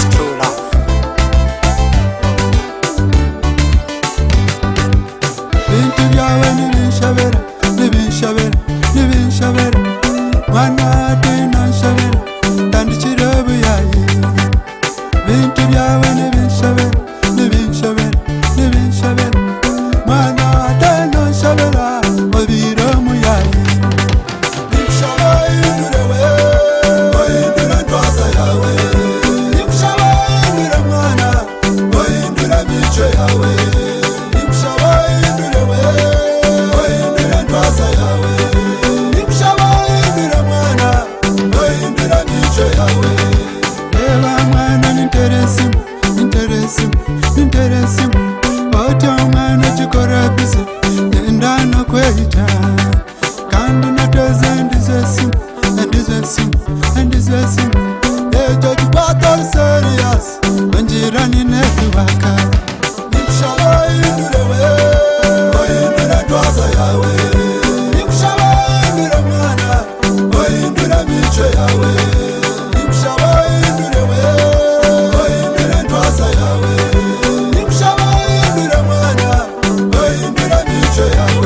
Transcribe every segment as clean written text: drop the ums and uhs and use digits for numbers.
is true love. Bintu byawe nibinshabera, nibinshabera, nibinshabera. Mwana tena nshabera, tandikira buyaye. Bintu byawe nibinshabera, nibinshabera, nibinshabera. Mwana tena nshabera, obiro muyaye. Nikushabaye ndurewe, oyindura ntwaza yawe. Nikushabaye ndure mwana, oyindura mico yawe. Nikushabaye ndurewe, oyindura ntwaza yawe. Nikushabaye ndure mwana, oyindura mico yawe. Eba mwana ninteresimu, ninteresimu, ninteresimu. Oti omwana chikora bize, yenda no kweyita. Kandi nateze ndizesimu, ndizesimu, ndizesimu. Ejo tukwata serious, onjirani netubaka. Nikushabaye ndurewe, oyindura ntwaza yawe. Nikushabaye ndure mwana, oyindura mico yawe. Nikushabaye ndurewe, oyindura ntwaza yawe. Nikushabaye ndure mwana, oyindura mico yawe.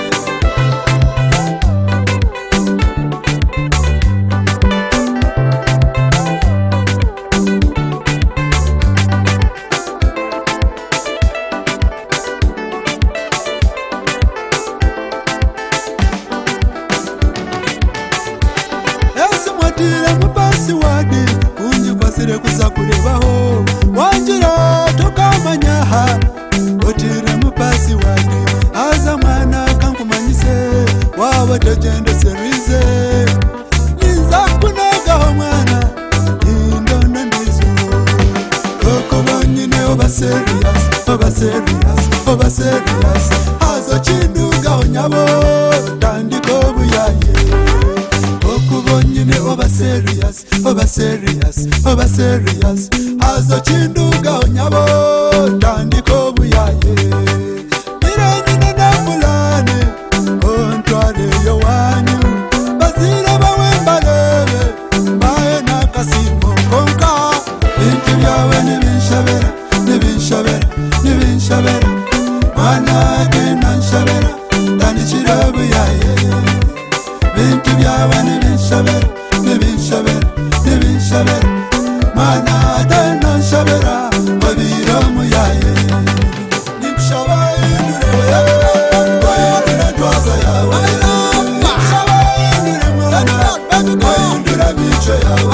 Mwatire mupasi wadi unyikwasire kuza kurebaho wanjira tokamanyaha otire mupasi wadi aza mwana kankumanyise waba togende serize ninza kunogaho mwana indona ndizo koko bonyine oba serious, oba serious, oba serious. Aza chindugaho nyabo tandiko buyaye. Okubonyine oba serious, oba serious, oba serious. Azo chinduga onyabo tandiko buyaye. Irenyine na fulani ontwale yo wanyu. Bazira bawembalebe baye nakasimo konka. Bintu byawe nibinshabera, nibinshabera, nibinshabera. Mwana tena nshabera tandikira buyaye. Bintu byawe nibinshabera, nibinshabera, nibinshabera. Mwana tena nshabera, obiro muyaye. Nikushabaye ndurewe, oyindura ntwaza yawe. Nikushabaye ndure mwana, oyindura mico yawe.